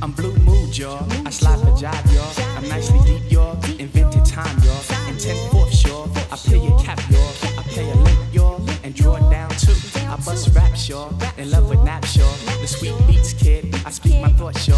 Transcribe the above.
I'm blue mood, y'all. I slide for job, y'all. I'm nicely deep, y'all. Invented time, y'all. And 10/4, y'all. I pay your cap, y'all. I play a link, y'all. And draw it down too. I bust raps, y'all. In love with naps, y'all. The sweet beats, kid. I speak my thoughts, y'all.